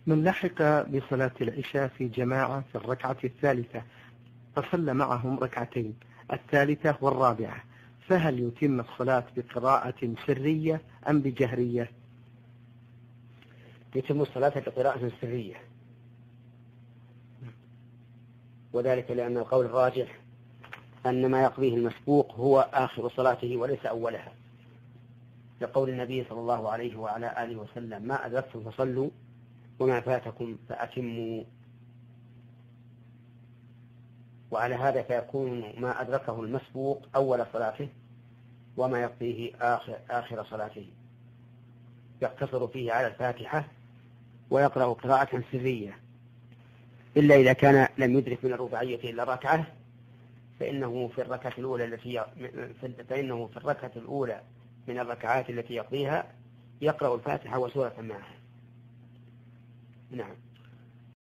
من لحق بصلاة العشاء في جماعة في الركعة الثالثة فصلى معهم ركعتين الثالثة والرابعة، فهل يتم الصلاة بقراءة سرية أم بجهرية؟ يتم الصلاة بقراءة سرية، وذلك لأن القول الراجح أن ما يقضيه المسبوق هو آخر صلاته وليس أولها، لقول النبي صلى الله عليه وعلى آله وسلم: ما أدركتم فصلوا وما فاتكم فأتموا. وعلى هذا فيكون ما أدركه المسبوق أول صلاته، وما يقضيه آخر صلاته، يقتصر فيه على الفاتحة ويقرأ قراءة سرية، إلا إذا كان لم يدرك من الرباعية إلا ركعة فإنه في الركعة الأولى من الركعات التي يقضيها يقرأ الفاتحة وسورة معها. نعم.